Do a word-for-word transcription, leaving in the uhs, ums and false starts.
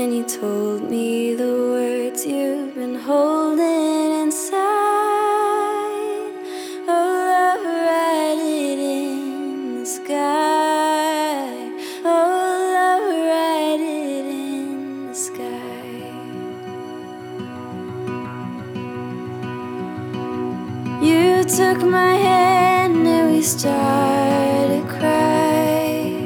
and you told me the words you've been holding inside. Oh, love, write it in the sky. Oh, love, write it in the sky. You took my hand and we started crying.